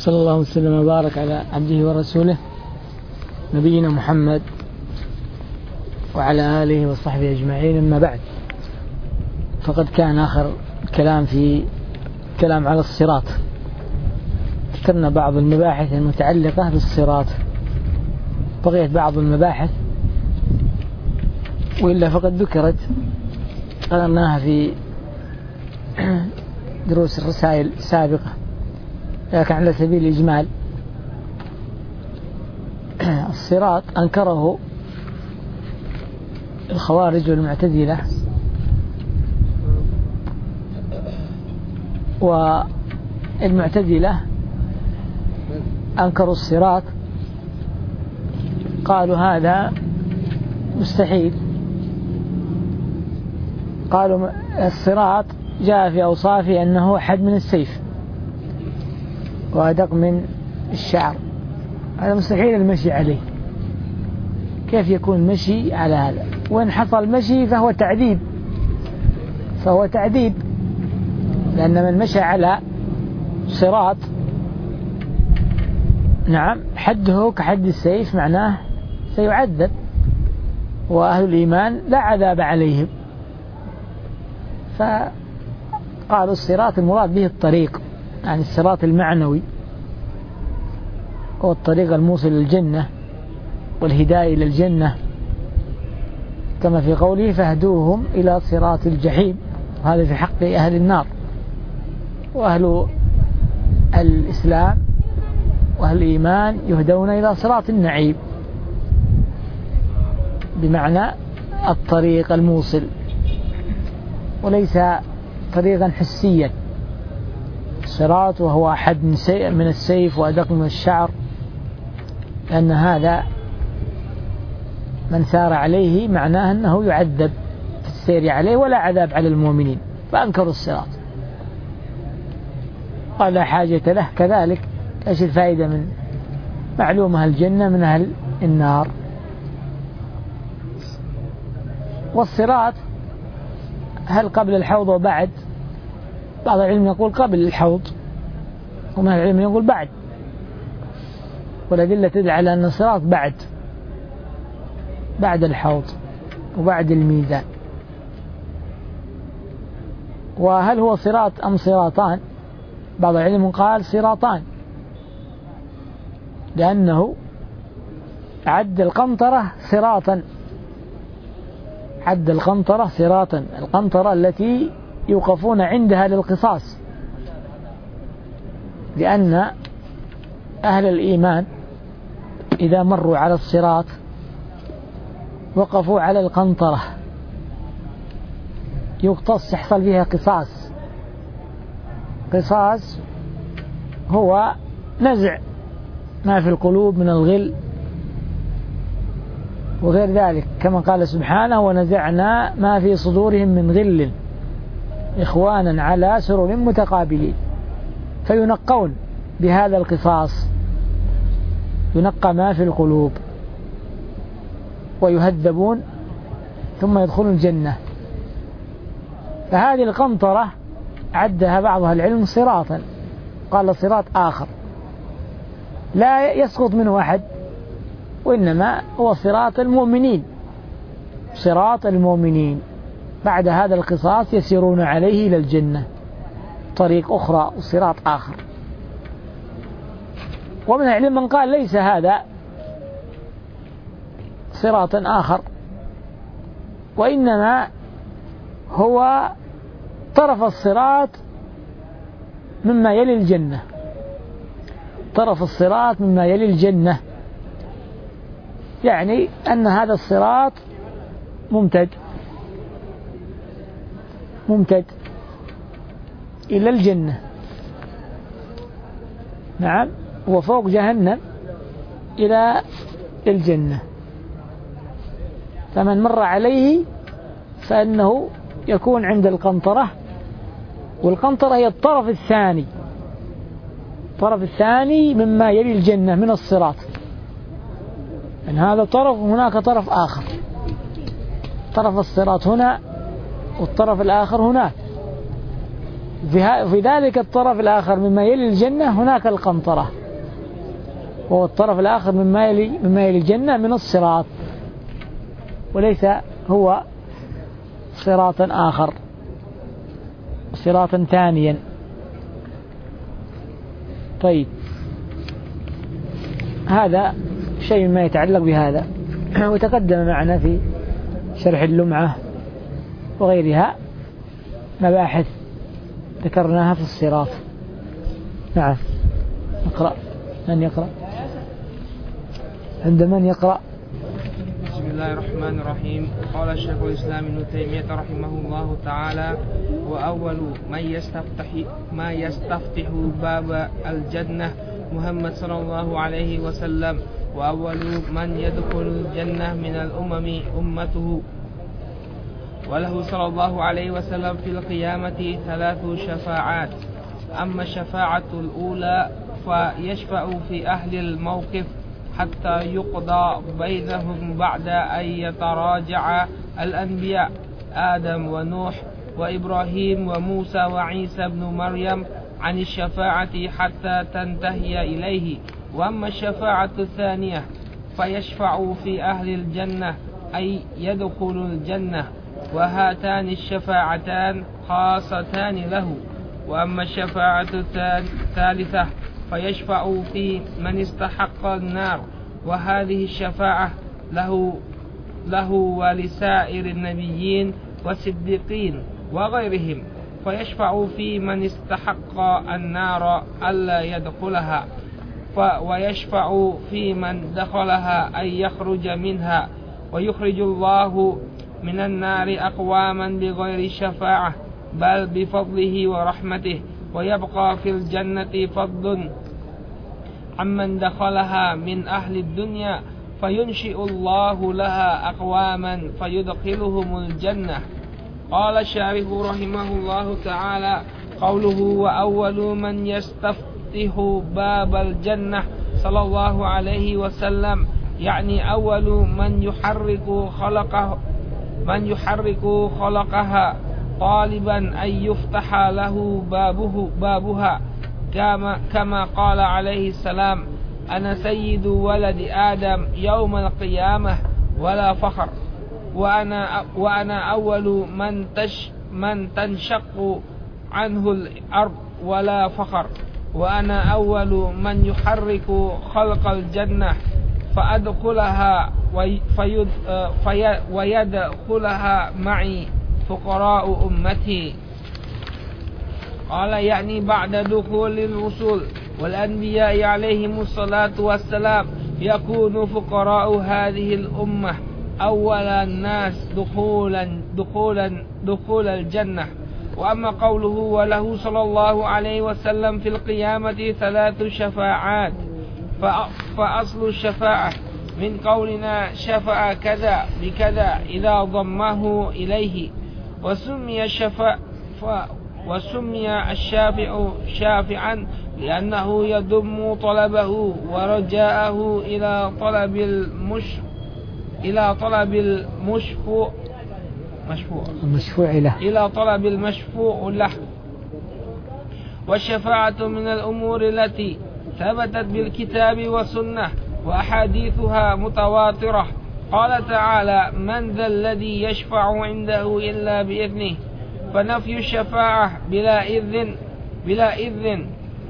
صلى الله وسلم وبارك على عبده ورسوله نبينا محمد وعلى آله وصحبه أجمعين. أما بعد، فقد كان آخر كلام في كلام على الصراط. ذكرنا بعض المباحث المتعلقة بالصراط، بقيت بعض المباحث وإلا فقد ذكرت قرأناها في دروس الرسائل السابقة، لكن على سبيل الإجمال الصراط أنكره الخوارج والمعتزلة، والمعتزلة أنكروا الصراط، قالوا هذا مستحيل. قالوا الصراط جاء في أوصافه أنه حد من السيف وأدق من الشعر، هذا مستحيل المشي عليه. كيف يكون مشي على هذا؟ وإن حصل مشي فهو تعذيب، لأن من مشى على صراط نعم حده كحد السيف، معناه سيعذب، وأهل الإيمان لا عذاب عليهم. فقالوا الصراط المراد به الطريق، يعني الصراط المعنوي هو الطريق الموصل للجنة والهداية إلى الجنة، كما في قوله فاهدوهم إلى صراط الجحيم، هذا في حق أهل النار. وأهل الإسلام وأهل الإيمان يهدون إلى صراط النعيم، بمعنى الطريق الموصل، وليس طريقا حسيا. الصراط وهو أحد من السيف وأدق من الشعر، لأن هذا من سار عليه معناه أنه يعذب في السير عليه ولا عذاب على المؤمنين، فأنكروا الصراط. قال لا حاجة له. كذلك ايش الفائدة من معلوم أهل الجنة من أهل النار؟ والصراط هل قبل الحوض وبعد؟ بعض العلم يقول قبل الحوض، ومن العلم يقول بعد، والأدلة تدل على أن الصراط بعد الحوض وبعد الميزان. وهل هو صراط أم صراطان؟ بعض العلم قال صراطان، لأنه عد القنطرة صراطا، القنطرة التي يوقفون عندها للقصاص، لأن أهل الإيمان إذا مروا على الصراط وقفوا على القنطرة يقتص، يحصل فيها قصاص هو نزع ما في القلوب من الغل وغير ذلك، كما قال سبحانه ونزعنا ما في صدورهم من غل إخوانا على سرر متقابلين. فينقون بهذا القصاص، ينقى ما في القلوب ويهذبون ثم يدخلون الجنة. فهذه القنطرة عدها بعض العلم صراطا، قال صراط آخر لا يسقط منه أحد، وإنما هو صراط المؤمنين بعد هذا القصاص يسيرون عليه إلى الجنة، طريق أخرى وصراط آخر. ومن العلم من قال ليس هذا صراط آخر، وإنما هو طرف الصراط مما يلي الجنة، يعني أن هذا الصراط ممتد إلى الجنة، نعم، وفوق جهنم إلى الجنة. فمن مر عليه فإنه يكون عند القنطرة، والقنطرة هي الطرف الثاني مما يلي الجنة من الصراط. إن هذا طرف وهناك طرف آخر، طرف الصراط هنا والطرف الآخر هناك، في ذلك الطرف الآخر مما يلي الجنة هناك القنطرة، وهو الطرف الآخر مما يلي الجنة من الصراط، وليس هو صراطا آخر، صراطا ثانيا. طيب، هذا شيء ما يتعلق بهذا، وتقدم معنا في شرح اللمعة وغيرها مباحث ذكرناها في الصراط. نعم، اقرأ. من يقرأ؟ عند من يقرأ؟ بسم الله الرحمن الرحيم. قال شيخ الإسلام ابن تيمية رحمه الله تعالى: وأول ما يستفتح باب الجنة محمد صلى الله عليه وسلم، وأول من يدخل الجنة من الأمم أمته. وله صلى الله عليه وسلم في القيامة 3 شفاعات. أما الشفاعة الأولى فيشفع في أهل الموقف حتى يقضى بينهم بعد أن يتراجع الأنبياء آدم ونوح وإبراهيم وموسى وعيسى بن مريم عن الشفاعة حتى تنتهي إليه. وأما الشفاعة الثانية فيشفع في أهل الجنة أي يدخل الجنة، وهاتان الشفاعتان خاصتان له. وأما الشفاعة الثالثة فيشفع في من استحق النار، وهذه الشفاعة له ولسائر النبيين والصديقين وغيرهم. فيشفع في من استحق النار ألا يدخلها، ويشفع في من دخلها أن يخرج منها، ويخرج الله من النار أقواما بغير شفاعة بل بفضله ورحمته، ويبقى في الجنة فضل عمن دخلها من أهل الدنيا، فينشئ الله لها أقواما فيدخلهم الجنة. قال الشارح رحمه الله تعالى: قوله وأول من يستفتح باب الجنة صلى الله عليه وسلم، يعني أول من يحرك خلقها طالبا أن يفتح له بابها، كما قال عليه السلام: أنا سيد ولد آدم يوم القيامة ولا فخر، وأنا أول من تنشق عنه الأرض ولا فخر، وأنا أول من يحرك خلق الجنة فأدخلها ويدخلها معي فقراء أمتي. قال يعني بعد دخول الرسل والأنبياء عليهم الصلاة والسلام يكون فقراء هذه الأمة أول الناس دخول الجنة. وأما قوله وله صلى الله عليه وسلم في القيامة 3 شفاعات، فأصل الشفاعة من قولنا شفع كذا بكذا إذا ضمه إليه، وسمي الشافع شافعا لأنه يضم طلبه ورجاءه إلى طلب المشفوع له. والشفاعة من الأمور التي ثبتت بالكتاب والسنة وأحاديثها متواترة. قال تعالى: من ذا الذي يشفع عنده إلا بإذنه، فنفي الشفاعة بلا إذن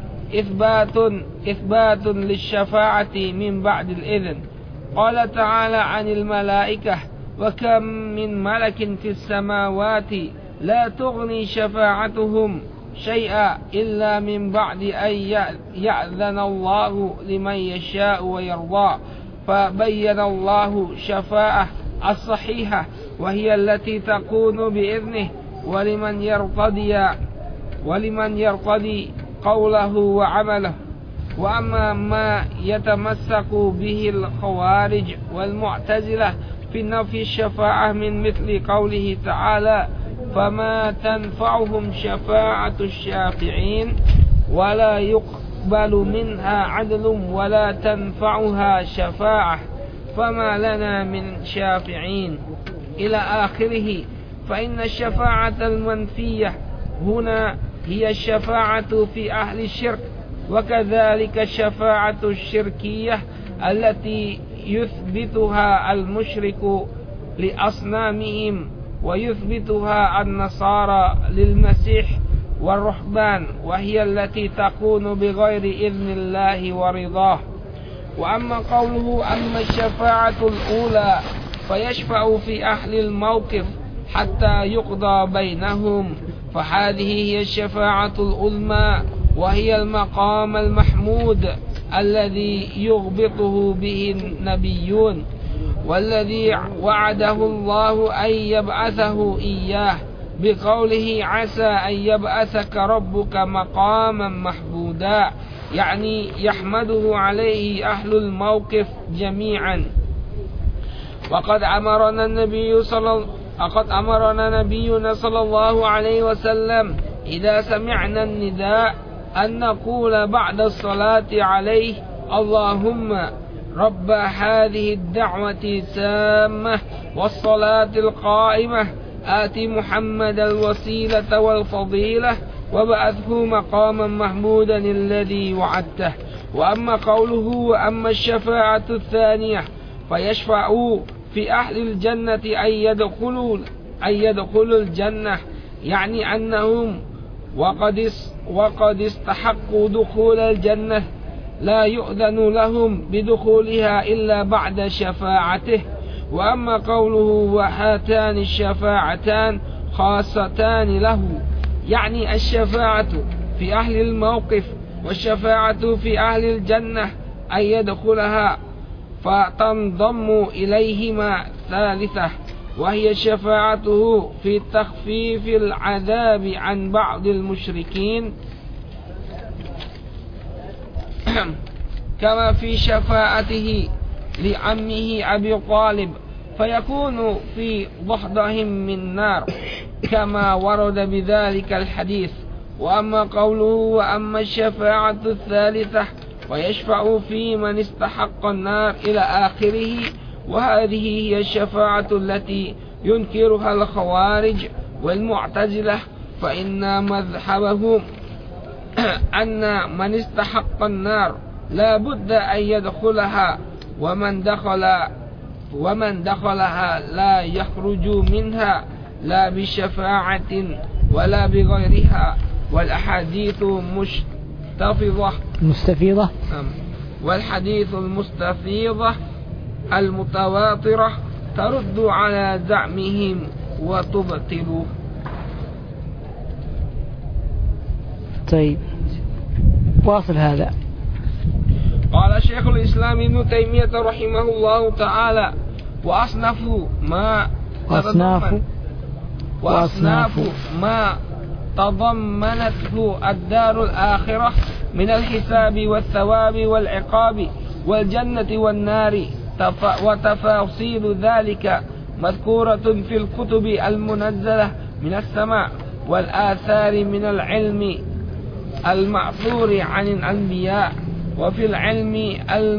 إثبات للشفاعة من بعد الإذن. قال تعالى عن الملائكة: وكم من ملك في السماوات لا تغني شفاعتهم شيئا إلا من بعد أن يأذن الله لمن يشاء ويرضى. فبين الله الشفاعة الصحيحة وهي التي تكون بإذنه ولمن يرتضي قوله وعمله. وأما ما يتمسك به الخوارج والمعتزلة في نفي الشفاعة من مثل قوله تعالى: فما تنفعهم شفاعة الشافعين ولا يقبل منها عدل ولا تنفعها شفاعة فما لنا من شافعين إلى آخره. فإن الشفاعة المنفية هنا هي الشفاعة في أهل الشرك، وكذلك الشفاعة الشركية التي يثبتها المشرك لأصنامهم ويثبتها النصارى للمسيح والرهبان، وهي التي تكون بغير إذن الله ورضاه. وأما قوله أما الشفاعة الأولى فيشفع في أهل الموقف حتى يقضى بينهم، فهذه هي الشفاعة العظمى، وهي المقام المحمود الذي يغبطه به النبيون، والذي وعده الله أن يبعثه إياه بقوله عسى أن يبعثك ربك مقاما محمودا، يعني يحمده عليه أهل الموقف جميعا. وقد أمرنا نبينا صلى الله عليه وسلم إذا سمعنا النداء أن نقول بعد الصلاة عليه اللهم رب هذه الدعوة التامة والصلاة القائمة آت محمد الوسيلة والفضيلة وبعثه مقاما محمودا الذي وعدته. وأما قوله وأما الشفاعة الثانية فيشفع في أهل الجنة أن يدخلوا الجنة، يعني أنهم وقد استحقوا دخول الجنة لا يؤذن لهم بدخولها إلا بعد شفاعته. وأما قوله وهاتان الشفاعتان خاصتان له، يعني الشفاعة في أهل الموقف والشفاعة في أهل الجنة أن يدخلها فتنضم إليهما ثالثة، وهي شفاعته في تخفيف العذاب عن بعض المشركين كما في شفاعته لعمه أبي طالب فيكون في ضحضهم من نار كما ورد بذلك الحديث. وأما قوله وأما الشفاعة الثالثة ويشفع في من استحق النار إلى آخره، وهذه هي الشفاعة التي ينكرها الخوارج والمعتزلة، فإن مذهبهم أن من استحق النار لا بد أن يدخلها، ومن دخلها لا يخرج منها لا بشفاعة ولا بغيرها. والأحاديث مستفيضة والحديث المستفيضة المتواترة ترد على زعمهم وتبطله. طيب واصل هذا. قال شيخ الإسلام ابن تيمية رحمه الله تعالى وأصناف ما تضمنته الدار الآخرة من الحساب والثواب والعقاب والجنة والنار، وتفاصيل ذلك مذكورة في الكتب المنزلة من السماء والآثار من العلم المعثور عن الأنبياء، وفي العلم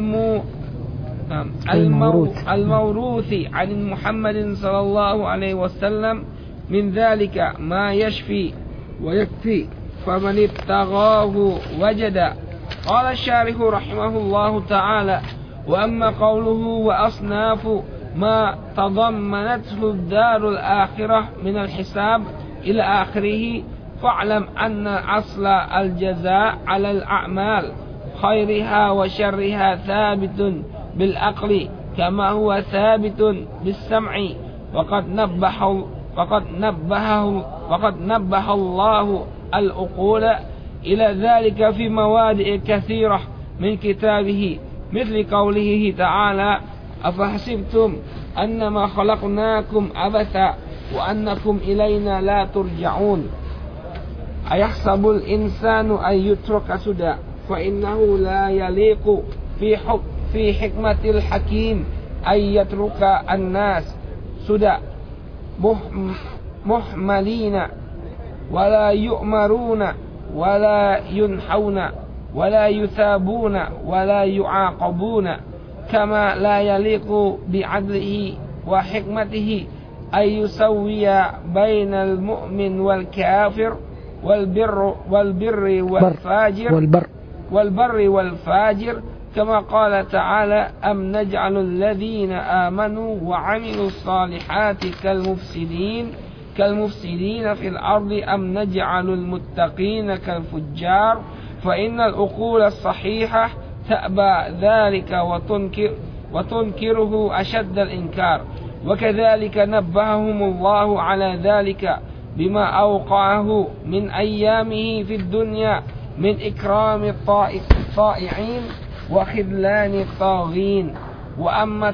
الموروث عن محمد صلى الله عليه وسلم من ذلك ما يشفي ويكفي، فمن ابتغاه وجد. قال الشارح رحمه الله تعالى وأما قوله وأصناف ما تضمنته الدار الآخرة من الحساب إلى آخره، فاعلم أن أصل الجزاء على الأعمال خيرها وشرها ثابت بالعقل كما هو ثابت بالسمع، وقد نبه الله العقول إلى ذلك في مواد كثيرة من كتابه، مثل قوله تعالى أفحسبتم أنما خلقناكم عبثا وأنكم إلينا لا ترجعون، أيحسب الإنسان أن يترك سدى، فإنه لا يليق في حكمة الحكيم أن يترك الناس سدى محملين ولا يؤمرون ولا ينحون ولا يثابون ولا يعاقبون، كما لا يليق بعدله وحكمته أن يسوي بين المؤمن والكافر والبر والفاجر كما قال تعالى أم نجعل الذين آمنوا وعملوا الصالحات كالمفسدين في الأرض أم نجعل المتقين كالفجار فإن العقول الصحيحة تأبى ذلك وتنكره أشد الإنكار. وكذلك نبههم الله على ذلك بما أوقعه من أيامه في الدنيا من إكرام الطائعين وخذلان الطاغين. وأما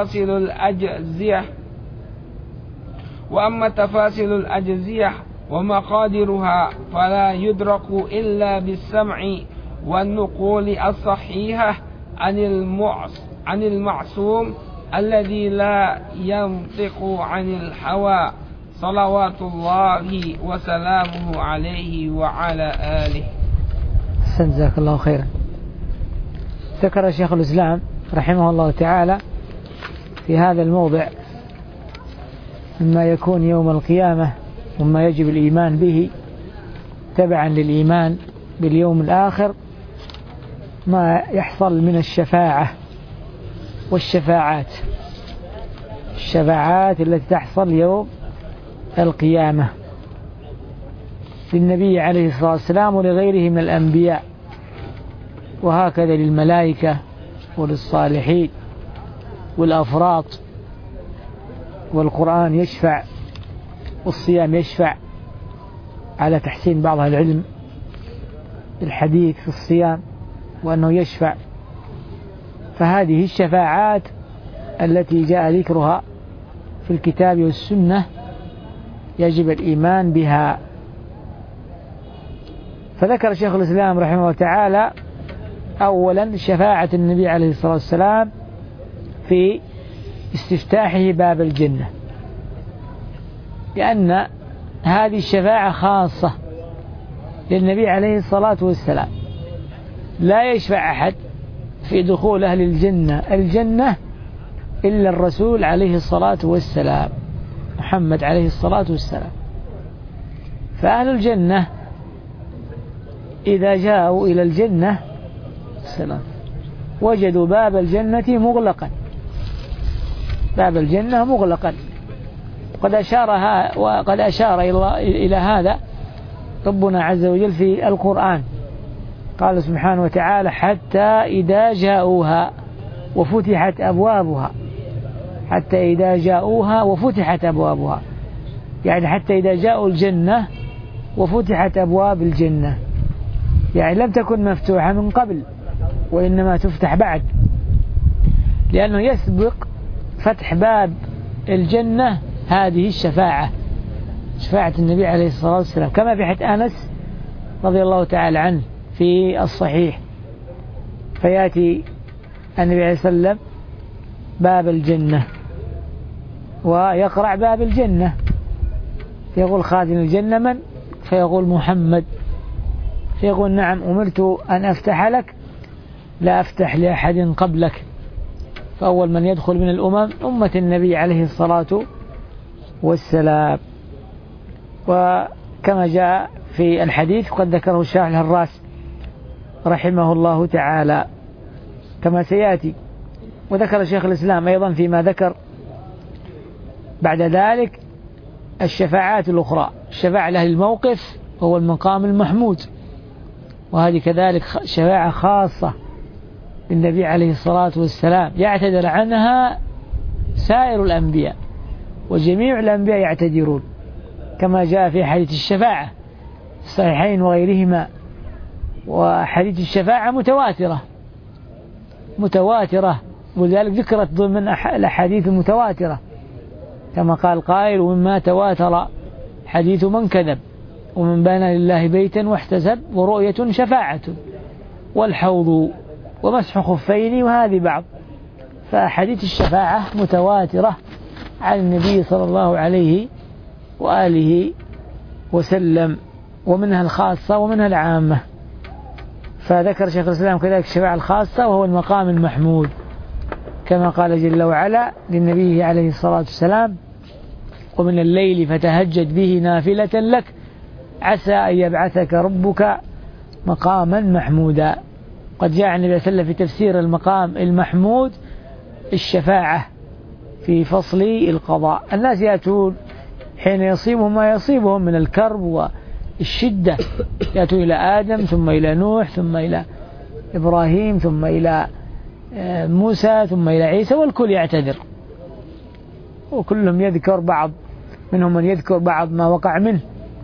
تفاصيل الأجزية ومقادرها فلا يدرك إلا بالسمع والنقول الصحيحة عن المعصوم الذي لا ينطق عن الهوى صلوات الله وسلامه عليه وعلى آله. جزاك الله خيرا. ذكر شيخ الإسلام رحمه الله تعالى في هذا الموضع مما يكون يوم القيامة وما يجب الإيمان به تبعا للإيمان باليوم الآخر ما يحصل من الشفاعة والشفاعات التي تحصل يوم القيامة للنبي عليه الصلاة والسلام ولغيره من الأنبياء، وهكذا للملائكة وللصالحين والأفراط، والقرآن يشفع والصيام يشفع على تحسين بعض العلم الحديث في الصيام وأنه يشفع. فهذه الشفاعات التي جاء ذكرها في الكتاب والسنة يجب الإيمان بها. فذكر شيخ الإسلام رحمه الله تعالى أولا شفاعة النبي عليه الصلاة والسلام في استفتاحه باب الجنة، لأن هذه الشفاعة خاصة للنبي عليه الصلاة والسلام، لا يشفع أحد في دخول أهل الجنة إلا الرسول عليه الصلاة والسلام محمد عليه الصلاة والسلام. فأهل الجنة إذا جاءوا إلى الجنة وجدوا باب الجنة مغلقا، وقد أشار إلى هذا ربنا عز وجل في القرآن، قال سبحانه وتعالى حتى إذا جاءوها وفتحت أبوابها، يعني حتى إذا جاءوا الجنة وفتحت أبواب الجنة، يعني لم تكن مفتوحة من قبل وإنما تفتح بعد، لأنه يسبق فتح باب الجنة هذه شفاعة النبي عليه الصلاة والسلام، كما في حديث أنس رضي الله تعالى عنه في الصحيح، فيأتي النبي عليه الصلاة والسلام باب الجنة ويقرع باب الجنة، فيقول خازن الجنة من؟ فيقول محمد، فيقول نعم أمرت أن أفتح لك لا أفتح لأحد قبلك. فأول من يدخل من الأمم أمة النبي عليه الصلاة والسلام. وكما جاء في الحديث وقد ذكره الشيخ الهراس رحمه الله تعالى كما سيأتي. وذكر شيخ الإسلام أيضا فيما ذكر بعد ذلك الشفاعات الأخرى، الشفاعة لأهل الموقف وهو المقام المحمود، وهذه كذلك شفاعة خاصة للنبي عليه الصلاة والسلام يعتذر عنها سائر الأنبياء، وجميع الأنبياء يعتذرون كما جاء في حديث الشفاعة الصحيحين وغيرهما. وحديث الشفاعة متواترة ولذلك ذكرت ضمن الأحاديث المتواترة كما قال قائل ومما تواتر حديث من كذب ومن بنى لله بيتا واحتسب ورؤية شفاعة والحوض ومسح خفين وهذه بعض. فحديث الشفاعة متواترة عن النبي صلى الله عليه وآله وسلم، ومنها الخاصة ومنها العامة. فذكر شيخ الإسلام كذلك الشفاعة الخاصة وهو المقام المحمود كما قال جل وعلا للنبي عليه الصلاة والسلام ومن الليل فتهجد به نافلة لك عسى أن يبعثك ربك مقاما محمودا. قد جاء عن النبي صلى الله عليه وسلم في تفسير المقام المحمود الشفاعة في فصل القضاء. الناس يأتون حين يصيبهم ما يصيبهم من الكرب والشدة، يأتون إلى آدم ثم إلى نوح ثم إلى إبراهيم ثم إلى موسى ثم إلى عيسى، والكل يعتذر وكلهم يذكر بعض، منهم من يذكر بعض ما وقع منه.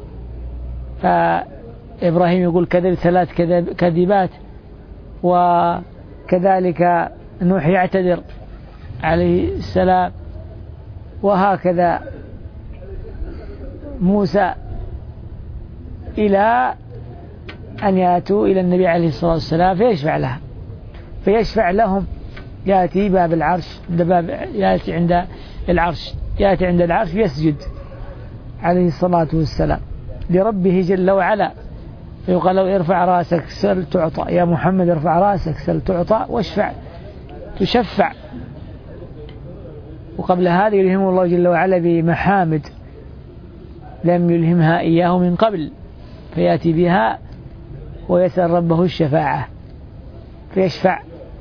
فإبراهيم يقول كذب 3 كذبات، وكذلك نوح يعتذر عليه السلام، وهكذا موسى، إلى أن يأتوا إلى النبي عليه الصلاة والسلام فيشفع لهم. يأتي باب العرش، يأتي عند العرش يسجد عليه الصلاة والسلام لربه جل وعلا، فيقال له ارفع راسك سل تعطى، يا محمد ارفع راسك سل تعطى واشفع تشفع. وقبل هذا يلهم الله جل وعلا بمحامد لم يلهمها إياه من قبل، فيأتي بها ويسأل ربه الشفاعة، فيشفع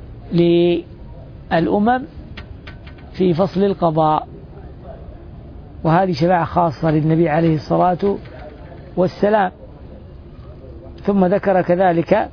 للأمم في فصل القضاء. وهذه شفاعة خاصة للنبي عليه الصلاة والسلام. ثم ذكر كذلك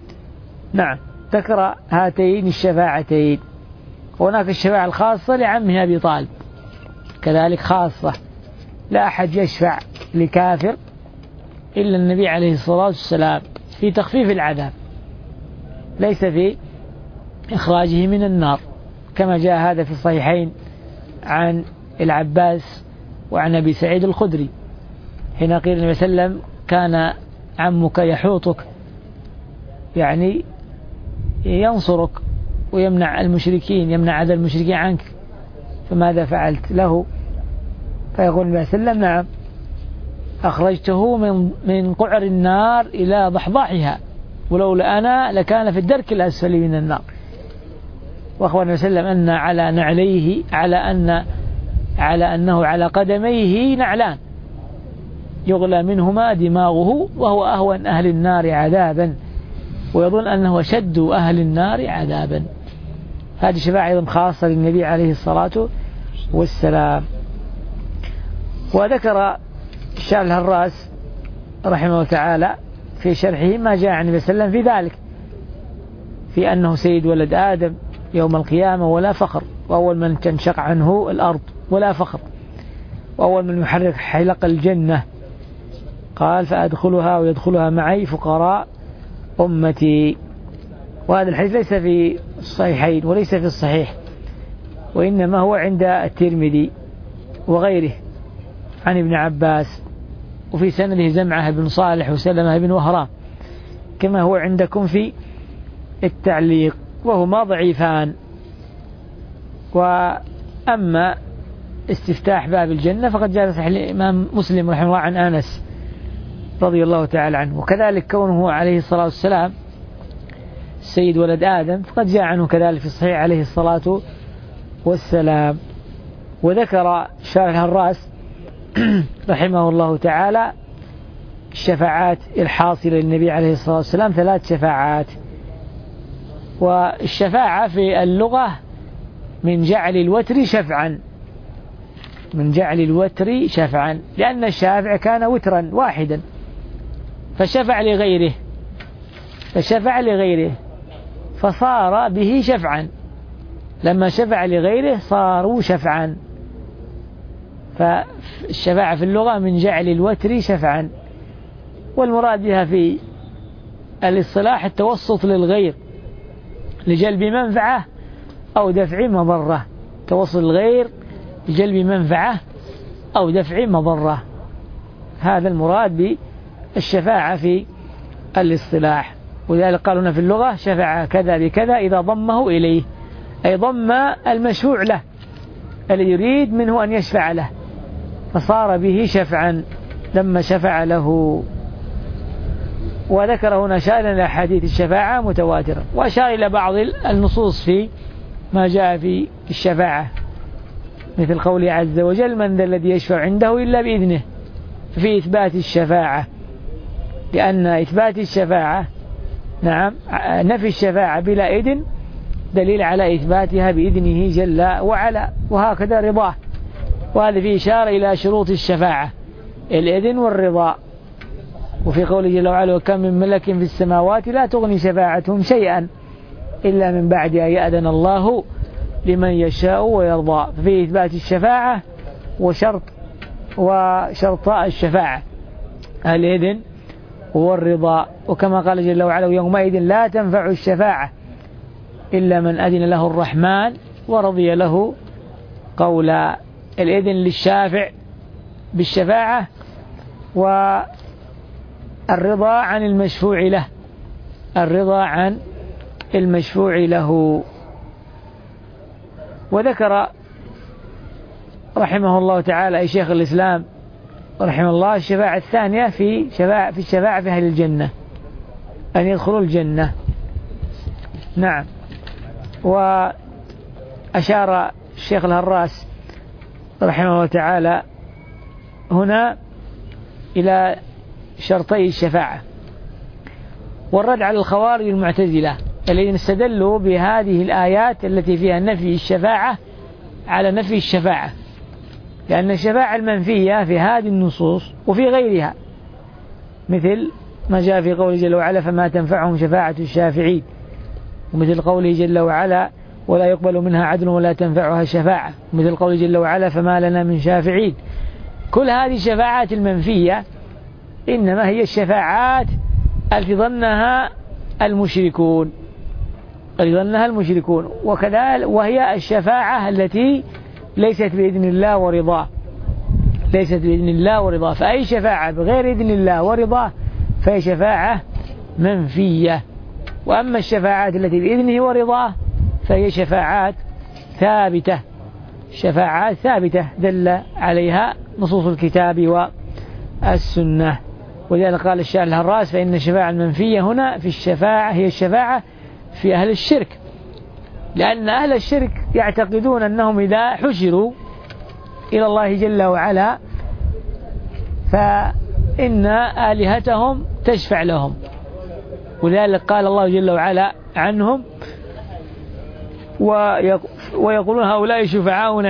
ذكر هاتين الشفاعتين. هناك الشفاعة الخاصة لعمه أبي طالب كذلك خاصة، لا أحد يشفع لكافر إلا النبي عليه الصلاة والسلام في تخفيف العذاب، ليس في إخراجه من النار، كما جاء هذا في الصحيحين عن العباس وعن أبي سعيد الخدري حين قيل النبي صلى الله عليه وسلم كان عمك يحوطك، يعني ينصرك ويمنع المشركين، يمنع أذى المشركين عنك، فماذا فعلت له؟ فيقول النبي صلى الله عليه وسلم نعم، أخرجته من قعر النار إلى ضحضاحها، ولولا أنا لكان في الدرك الأسفل من النار. وأخبر النبي صلى الله عليه وسلم أن على نعليه على أنه على قدميه نعلان يغلى منهما دماغه، وهو أهون أهل النار عذابا، ويظن أنه شد أهل النار عذابا. هذه شفاعة أيضا خاصة للنبي عليه الصلاة والسلام. وذكر الشارح الهراس رحمه الله تعالى في شرحه ما جاء عن النبي صلى الله عليه وسلم في ذلك، في أنه سيد ولد آدم يوم القيامة ولا فخر، وأول من تنشق عنه الأرض ولا فخر، وأول من يحرك حلق الجنة، قال فأدخلها ويدخلها معي فقراء أمتي. وهذا الحديث ليس في الصحيحين وليس في الصحيح، وإنما هو عند الترمذي وغيره عن ابن عباس، وفي سنده زمعة بن صالح وسلمة بن وهران كما هو عندكم في التعليق، وهما ضعيفان. وأما استفتاح باب الجنة فقد جاء صحيح الإمام مسلم رحمه الله عن أنس رضي الله تعالى عنه، وكذلك كونه عليه الصلاة والسلام سيد ولد آدم فقد جاء عنه كذلك في الصحيح عليه الصلاة والسلام. وذكر شارح الهراس رحمه الله تعالى الشفاعات الحاصلة للنبي عليه الصلاة والسلام 3 شفاعات. والشفاعة في اللغة من جعل الوتر شفعا، من جعل الوتر شفعا، لأن الشافع كان وترا واحدا فشفع لغيره فصار به شفعا، لما شفع لغيره صاروا شفعا. فالشفاعة في اللغة من جعل الوتر شفعا، والمراد بها في الاصطلاح التوسط للغير لجلب منفعة أو دفع مضرة، توسط الغير لجلب منفعة أو دفع مضرة، هذا المراد بالشفاعة في الاصطلاح. ولذلك قالوا هنا في اللغة شفع كذا بكذا إذا ضمه إليه، أي ضم المشفوع له الذي يريد منه أن يشفع له، فصار به شفعا لما شفع له. وذكر هنا شائلا إلى حديث الشفاعة متواترة، وأشار إلى بعض النصوص في ما جاء في الشفاعة، مثل قوله عز وجل من ذا الذي يشفع عنده إلا بإذنه، في إثبات الشفاعة لأن إثبات الشفاعة نعم نفي الشفاعة بلا إذن دليل على إثباتها بإذنه جل وعلا، وهكذا رضاه. وهذا فيه إشارة إلى شروط الشفاعة، الإذن والرضا. وفي قوله جل وعلا وكم من ملك في السماوات لا تغني شفاعتهم شيئا إلا من بعد أن يأذن الله لمن يشاء ويرضى. ففيه إثبات الشفاعة وشرطاء الشفاعة الإذن والرضا. وكما قال جل وعلا يومئذ لا تنفع الشفاعة إلا من أذن له الرحمن ورضي له قولا. الإذن للشافع بالشفاعة والرضا عن المشفوع له، الرضا عن المشفوع له. وذكر رحمه الله تعالى أي شيخ الإسلام رحمه الله الشفاعة الثانية في الشفاعة في أهل الجنة، أن يدخلوا الجنة. نعم. وأشار الشيخ الهراس رحمه الله تعالى هنا إلى شرطي الشفاعة، والرد على الخوارج المعتزلة الذين استدلوا بهذه الآيات التي فيها نفي الشفاعة على نفي الشفاعة، لأن الشفاعة المنفية في هذه النصوص وفي غيرها، مثل ما جاء في قوله جل وعلا فما تنفعهم شفاعة الشافعين، ومثل قوله جل وعلا ولا يقبل منها عدل ولا تنفعها شفاعة، ومثل قوله جل وعلا فما لنا من شافعين. كل هذه الشفاعات المنفية إنما هي الشفاعات التي ظنها المشركون، وكذلك وهي الشفاعة التي ليست بإذن الله ورضاه، فأي شفاعة بغير إذن الله ورضاه فهي شفاعة منفية. وأما الشفاعات التي بإذنه ورضاه فهي شفاعات ثابتة دل عليها نصوص الكتاب والسنة. ولذلك قال الشيخ الهراس فإن الشفاعة المنفية هنا في الشفاعة هي الشفاعة في أهل الشرك، لأن أهل الشرك يعتقدون أنهم إذا حشروا إلى الله جل وعلا فإن آلهتهم تشفع لهم، ولذلك قال الله جل وعلا عنهم ويقولون هؤلاء شفعاؤنا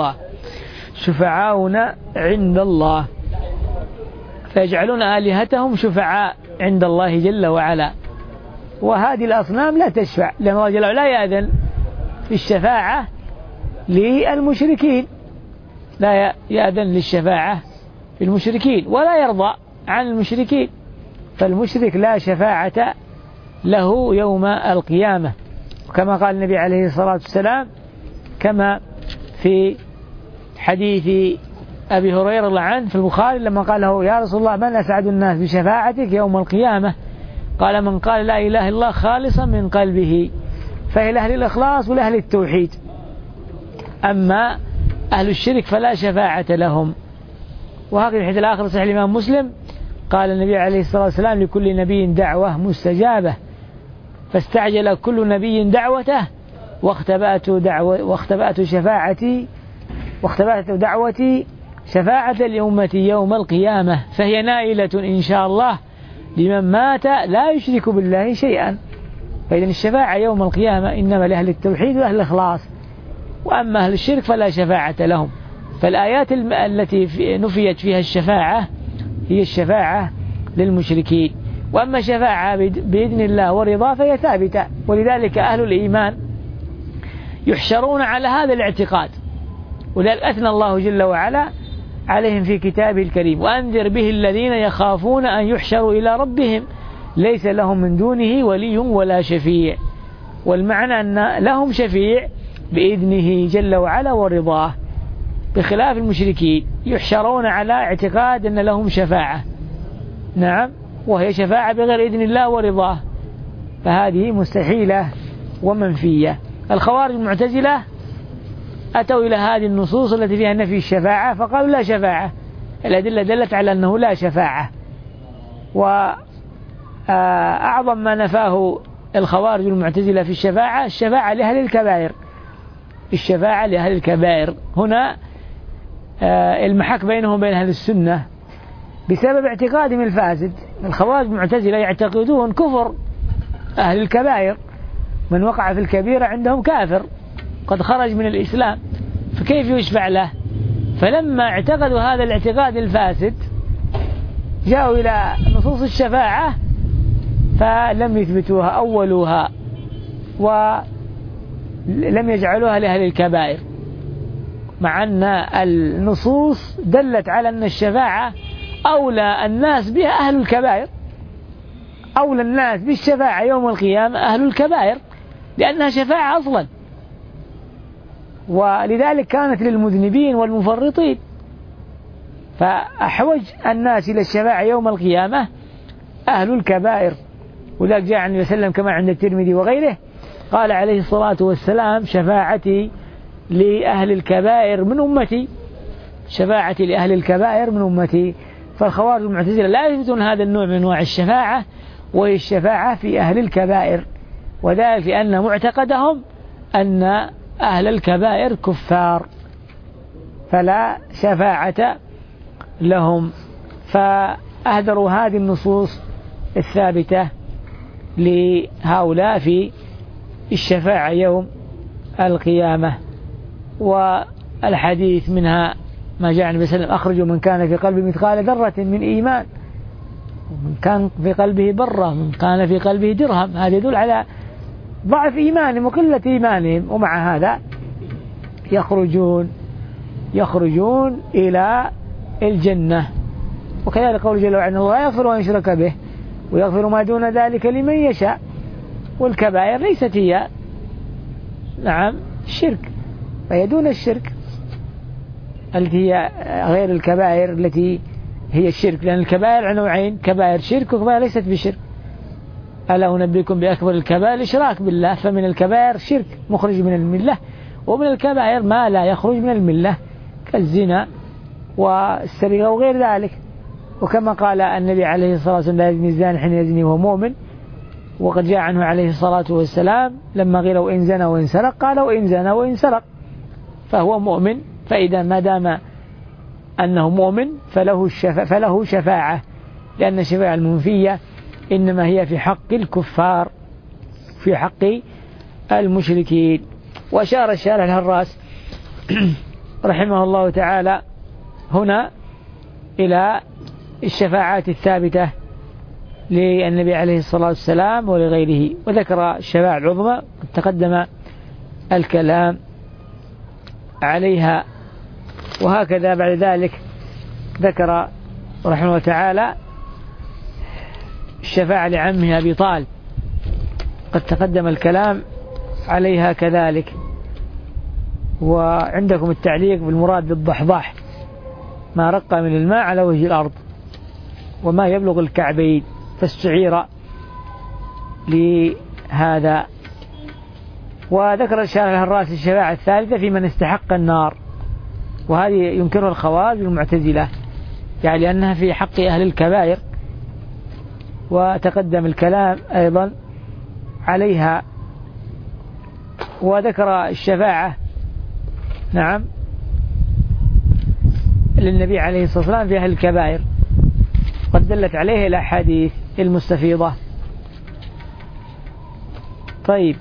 عند الله، فيجعلون آلهتهم شفعاء عند الله جل وعلا. وهذه الأصنام لا تشفع، لأن الله جل وعلا لا يأذن في الشفاعة للمشركين، لا يأذن للشفاعة في المشركين ولا يرضى عن المشركين، فالمشرك لا شفاعة له يوم القيامة، كما قال النبي عليه الصلاة والسلام كما في حديث أبي هريرة الله عنه في البخاري لما قال له يا رسول الله من أسعد الناس بشفاعتك يوم القيامة؟ قال من قال لا إله إلا الله خالصا من قلبه، فهي لأهل الإخلاص ولأهل التوحيد. أما أهل الشرك فلا شفاعة لهم. وهكذا الحديث الآخر صحيح الإمام مسلم قال النبي عليه الصلاة والسلام لكل نبي دعوة مستجابة، فاستعجل كل نبي دعوته واختبأت دعوتي شفاعة لأمتي يوم القيامة، فهي نائلة إن شاء الله لمن مات لا يشرك بالله شيئا. فإذن الشفاعة يوم القيامة إنما لأهل التوحيد وأهل الإخلاص، وأما أهل الشرك فلا شفاعة لهم. فالآيات التي نفيت فيها الشفاعة هي الشفاعة للمشركين. وأما الشفاعة بإذن الله ورضاه فهي ثابتة، ولذلك أهل الإيمان يحشرون على هذا الاعتقاد، ولذلك أثنى الله جل وعلا عليهم في كتابه الكريم وأنذر به الذين يخافون أن يحشروا إلى ربهم ليس لهم من دونه ولي ولا شفيع. والمعنى أن لهم شفيع بإذنه جل وعلا ورضاه، بخلاف المشركين يحشرون على اعتقاد أن لهم شفاعة، نعم، وهي شفاعة بغير إذن الله ورضاه، فهذه مستحيلة ومنفية. الخوارج المعتزلة أتوا إلى هذه النصوص التي فيها نفي الشفاعة فقالوا لا شفاعة، الأدلة دلت على أنه لا شفاعة. وأعظم ما نفاه الخوارج المعتزلة في الشفاعة لأهل الكبائر. هنا المحك بينهم بين أهل السنة بسبب اعتقادهم الفاسد. الخوارج المعتزلة يعتقدون كفر أهل الكبائر، من وقع في الكبيرة عندهم كافر قد خرج من الإسلام، فكيف يشفع له؟ فلما اعتقدوا هذا الاعتقاد الفاسد جاءوا إلى نصوص الشفاعة فلم يثبتوها، أولوها ولم يجعلوها لأهل الكبائر، مع أن النصوص دلت على أن الشفاعة أولى الناس بها أهل الكبائر، أولى الناس بالشفاعة يوم القيامة أهل الكبائر، لأنها شفاعة أصلا، ولذلك كانت للمذنبين والمفرطين. فأحوج الناس إلى الشفاعة يوم القيامة أهل الكبائر. وذلك جاء عن النبي صلى الله عليه وسلم كما عند الترمذي وغيره قال عليه الصلاة والسلام: شفاعتي لأهل الكبائر من أمتي، شفاعتي لأهل الكبائر من أمتي. فالخوارج المعتزلة لا يثبتون هذا النوع من أنواع الشفاعة، وهي الشفاعة في أهل الكبائر، وذلك لأن معتقدهم أن أهل الكبائر كفار فلا شفاعة لهم، فأهدروا هذه النصوص الثابتة لهؤلاء في الشفاعة يوم القيامة. والحديث منها ما جاء النبي صلى الله عليه وسلم: أخرجوا من كان في قلبه مثقال ذرة من إيمان، ومن كان في قلبه برة، من كان في قلبه درهم. هذا يدل على ضعف إيمانهم وقلة إيمانهم، ومع هذا يخرجون إلى الجنة. وكذلك قول جل وعلا: الله لا يغفر أن يشرك به ويغفر ما دون ذلك لمن يشاء. والكبائر ليست هي الشرك، فهي دون الشرك، التي هي غير الكبائر التي هي الشرك، لأن الكبائر نوعين: كبائر شرك وكبائر ليست بشرك. ألا أنبئكم بأكبر الكبائر الإشراك بالله، فمن الكبائر شرك مخرج من الملة، ومن الكبائر ما لا يخرج من الملة كالزنا والسرقة وغير ذلك. وكما قال النبي عليه الصلاة والسلام: لا يزني الزاني حين يزني وهو مؤمن. وقد جاء عنه عليه الصلاة والسلام لما قيل: وإن زنى وإن سرق، قال: وإن زنى وإن سرق، فهو مؤمن. فإذا ما دام أنه مؤمن فله شفاعة، لأن الشفاعة المنفية إنما هي في حق الكفار، في حق المشركين. وأشار الشارح الهراس رحمه الله تعالى هنا إلى الشفاعات الثابتة للنبي عليه الصلاة والسلام ولغيره، وذكر الشفاعة العظمى قد تقدم الكلام عليها. وهكذا بعد ذلك ذكر رحمه الله تعالى الشفاعة لعمه أبي طالب، قد تقدم الكلام عليها كذلك. وعندكم التعليق بالمراد بالضحضاح: ما رق من الماء على وجه الأرض وما يبلغ الكعبين، فاستعير لهذا. وذكر الشارح الهراس الشفاعة الثالثة في من استحق النار، وهذه ينكرها الخوارج والمعتزلة، يعني لأنها في حق أهل الكبائر، وتقدم الكلام أيضا عليها. وذكر الشفاعة للنبي عليه الصلاة والسلام في أهل الكبائر، قد دلت عليه الأحاديث المستفيضة. طيب،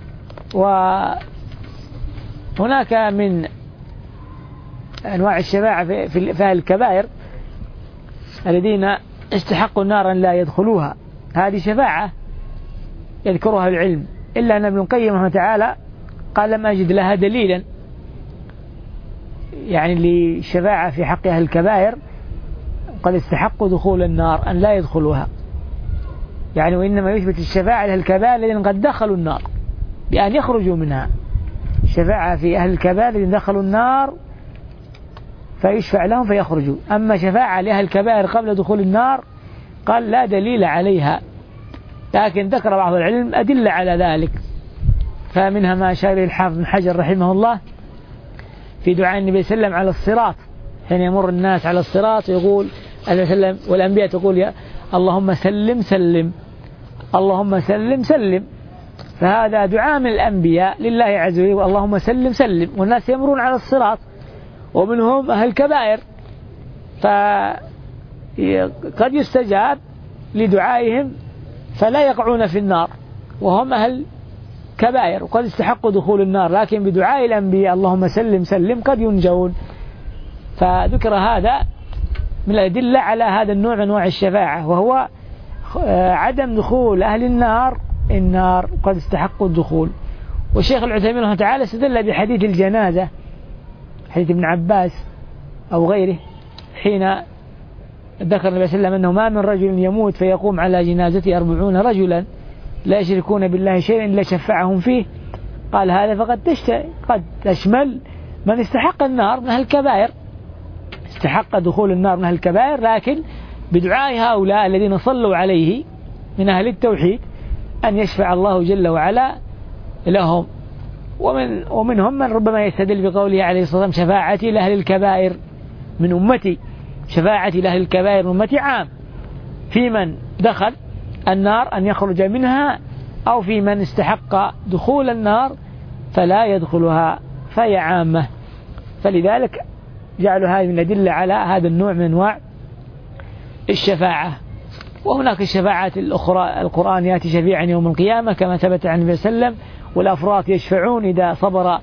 وهناك من أنواع الشفاعة في أهل الكبائر الذين استحقوا النار أن لا يدخلوها، هذه شفاعة يذكرها العلم، إلا أن ابن القيم رحمه تعالى قال: لم أجد لها دليلا، يعني للشفاعة في حق أهل الكبائر قد استحقوا دخول النار أن لا يدخلوها، يعني وإنما يثبت الشفاعة لأهل الكبائر الذين قد دخلوا النار بأن يخرجوا منها. شفاعة في أهل الكبائر الذين دخلوا النار فيشفع لهم فيخرجوا. أما شفاعة لأهل الكبائر قبل دخول النار قال لا دليل عليها، لكن ذكر بعض العلم أدلة على ذلك، فمنها ما أشار إليه الحافظ بن حجر رحمه الله في دعاء النبي صلى الله عليه وسلم على الصراط، حين يمر الناس على الصراط يقول النبي صلى الله عليه وسلم والأنبياء تقول: يا اللهم سلم سلم، اللهم سلم سلم. فهذا دعاء من الأنبياء لله عز وجل: اللهم سلم سلم. والناس يمرون على الصراط ومنهم أهل الكبائر، قد يستجاب لدعائهم فلا يقعون في النار وهم أهل كبائر، وقد استحقوا دخول النار لكن بدعاء الأنبياء اللهم سلم سلم قد ينجون. فذكر هذا من الأدلة على هذا النوع من أنواع الشفاعة، وهو عدم دخول أهل النار قد استحقوا الدخول. والشيخ العثيمين رحمه الله تعالى استدل بحديث الجنازة، حديث ابن عباس أو غيره، حين ذكر النبي صلى الله عليه وسلم أنه ما من رجل يموت فيقوم على جنازته 40 رجلا لا يشركون بالله شيئا إلا شفعهم فيه، قال هذا فقد قد تشمل من استحق النار من أهل الكبائر، استحق دخول النار من أهل الكبائر، لكن بدعاء هؤلاء الذين صلوا عليه من أهل التوحيد أن يشفع الله جل وعلا لهم. ومنهم من ربما يستدل بقوله عليه الصلاة والسلام شفاعتي لأهل الكبائر من أمتي، شفاعتي لأهل الكبائر من أمتي عام في من دخل النار أن يخرج منها، أو في من استحق دخول النار فلا يدخلها، فهي عامة. فلذلك جعلوا هذه من الأدلة على هذا النوع من أنواع الشفاعة. وهناك الشفاعات الأخرى، القرآن يأتي شفيعا يوم القيامة كما ثبت عن النبي صلى الله عليه وسلم، والأفراط يشفعون إذا صبر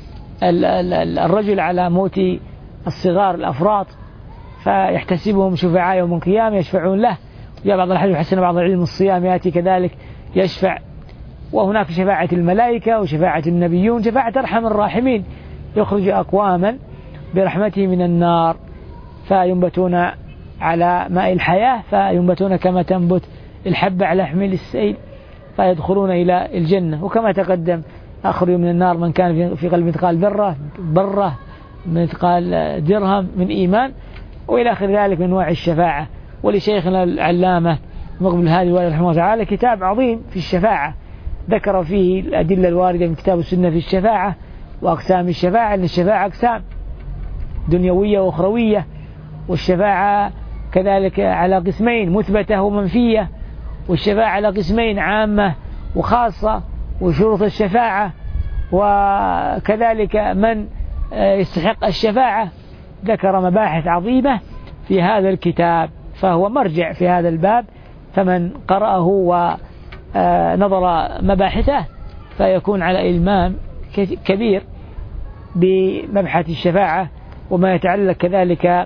الرجل على موت الصغار الأفراط فيحتسبهم شفعاء يوم القيامة يشفعون له. جاء بعض الحديث حسن بعض العلم الصيام يأتي كذلك يشفع. وهناك شفاعة الملائكة وشفاعة النبيون، شفاعة أرحم الراحمين يخرج أقواما برحمته من النار فينبتون على ماء الحياة، فينبتون كما تنبت الحبة على حمل السيل فيدخلون إلى الجنة. وكما تقدم أخرج من النار من كان في قلب مثقال برة مثقال درهم من إيمان، وإلى آخر ذلك من أنواع الشفاعة. ولشيخنا العلامة مقبل الهادي الوالد رحمه الله تعالى كتاب عظيم في الشفاعة ذكر فيه الأدلة الواردة من كتاب السنة في الشفاعة وأقسام الشفاعة، أن الشفاعة أقسام دنيوية وأخروية، والشفاعة كذلك على قسمين مثبتة ومنفية، والشفاعة على قسمين عامة وخاصة، وشروط الشفاعة، وكذلك من يستحق الشفاعة. ذكر مباحث عظيمة في هذا الكتاب، فهو مرجع في هذا الباب، فمن قرأه ونظر مباحثه فيكون على إلمام كبير بمبحث الشفاعة وما يتعلق كذلك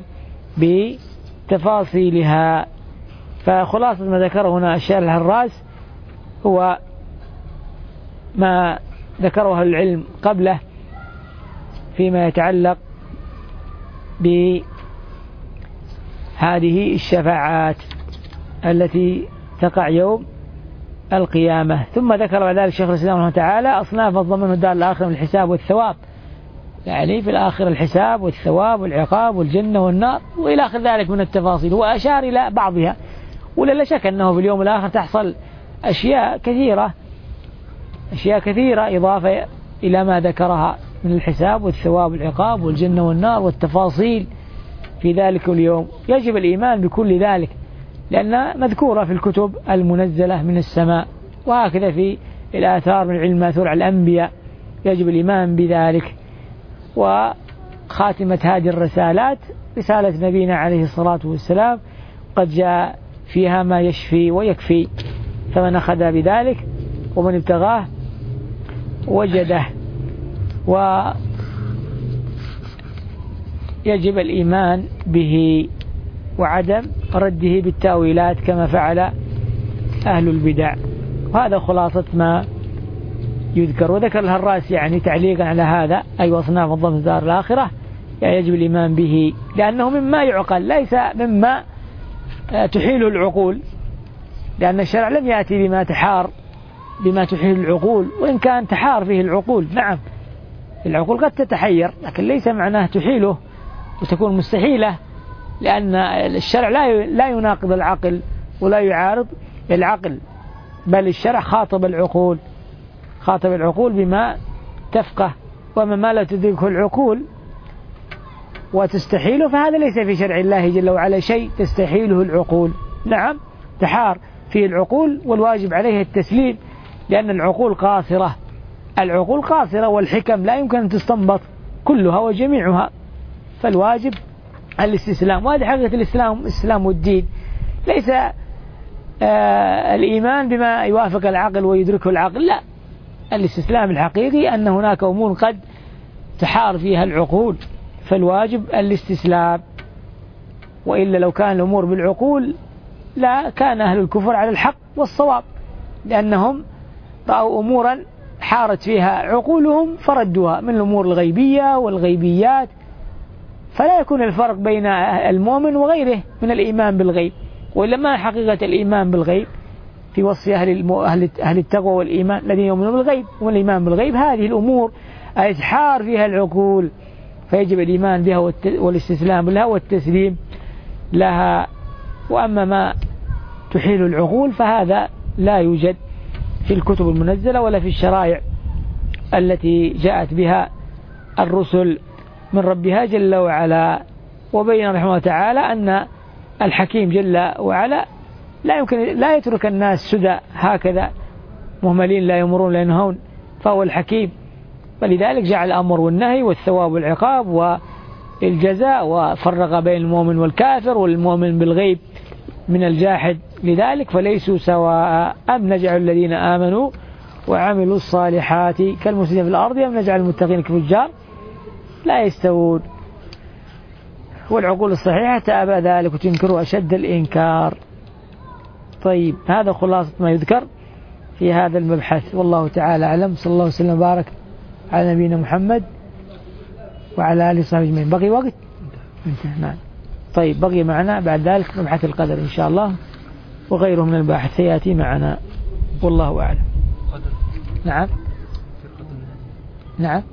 بتفاصيلها. فخلاصة ما ذكره هنا الشارح الهراس هو ما ذكره العلم قبله فيما يتعلق بهذه الشفاعات التي تقع يوم القيامة. ثم ذكر بعد ذلك الشيخ الإسلام رحمه تعالى أصناف الضمن الدار الآخرة من الحساب والثواب، يعني في الآخرة الحساب والثواب والعقاب والجنة والنار وإلى آخر ذلك من التفاصيل، وأشار إلى بعضها. ولا شك أنه في اليوم الآخر تحصل أشياء كثيرة إضافة إلى ما ذكرها من الحساب والثواب والعقاب والجنة والنار والتفاصيل في ذلك اليوم. يجب الإيمان بكل ذلك لأنها مذكورة في الكتب المنزلة من السماء، وهكذا في الآثار من علم ماثور على الأنبياء يجب الإيمان بذلك. وخاتمة هذه الرسالات رسالة نبينا عليه الصلاة والسلام قد جاء فيها ما يشفي ويكفي، فمن أخذ بذلك ومن ابتغاه وجده. ويجب الإيمان به وعدم رده بالتأويلات كما فعل أهل البدع. وهذا خلاصة ما يذكر. وذكر الهراس يعني تعليقا على هذا أي أصناف الضمن الدار الآخرة، يعني يجب الإيمان به لأنه مما يعقل ليس مما تحيله العقول، لأن الشرع لم يأتي بما تحيل العقول، وإن كان تحار فيه العقول. نعم العقول قد تتحير لكن ليس معناه تحيله وتكون مستحيلة، لأن الشرع لا يناقض العقل ولا يعارض العقل، بل الشرع خاطب العقول بما تفقه. وما ما لا تدركه العقول وتستحيله فهذا ليس في شرع الله جل وعلا شيء تستحيله العقول. نعم تحار فيه العقول والواجب عليها التسليم، لأن العقول قاصرة والحكم لا يمكن أن تستنبط كلها وجميعها، فالواجب الاستسلام. وهذه حقيقة الإسلام والدين. ليس الإيمان بما يوافق العقل ويدركه العقل، لا. الاستسلام الحقيقي أن هناك أمور قد تحار فيها العقول، فالواجب الاستسلام. وإلا لو كان الأمور بالعقول لا كان أهل الكفر على الحق والصواب، لأنهم رأوا أمورا حارت فيها عقولهم فردوها من الأمور الغيبية والغيبيات. فلا يكون الفرق بين المؤمن وغيره من الإيمان بالغيب. وإلا ما حقيقة الإيمان بالغيب في وصف أهل التقوى والإيمان الذين يؤمنون بالغيب والإيمان بالغيب؟ هذه الأمور التي حار فيها العقول، فيجب الإيمان بها والاستسلام لها والتسليم لها. وأما ما تحيل العقول فهذا لا يوجد في الكتب المنزلة ولا في الشرائع التي جاءت بها الرسل من ربها جل وعلا. وبين رحمه الله تعالى أن الحكيم جل وعلا لا يترك الناس سدى هكذا مهملين لا يمرون لا ينهون، فهو الحكيم. فلذلك جعل الأمر والنهي والثواب والعقاب والجزاء، وفرق بين المؤمن والكافر والمؤمن بالغيب من الجاحد. لذلك فليسوا سواء، أم نجعل الذين آمنوا وعملوا الصالحات كالمفسدين في الأرض أم نجعل المتقين كالفجار لا يستوون. والعقول الصحيحة تأبى ذلك وتنكر أشد الإنكار. طيب، هذا خلاصة ما يذكر في هذا المبحث، والله تعالى أعلم. صلى الله وسلم وبارك على نبينا محمد وعلى آله وصحبه أجمعين. بقي وقت؟ نعم. طيب، بقي معنا بعد ذلك مبحث القدر إن شاء الله وغيره من الباحث سيأتي معنا، والله أعلم. نعم. نعم.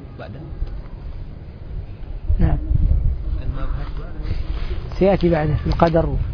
نعم. سيأتي بعده في القدر.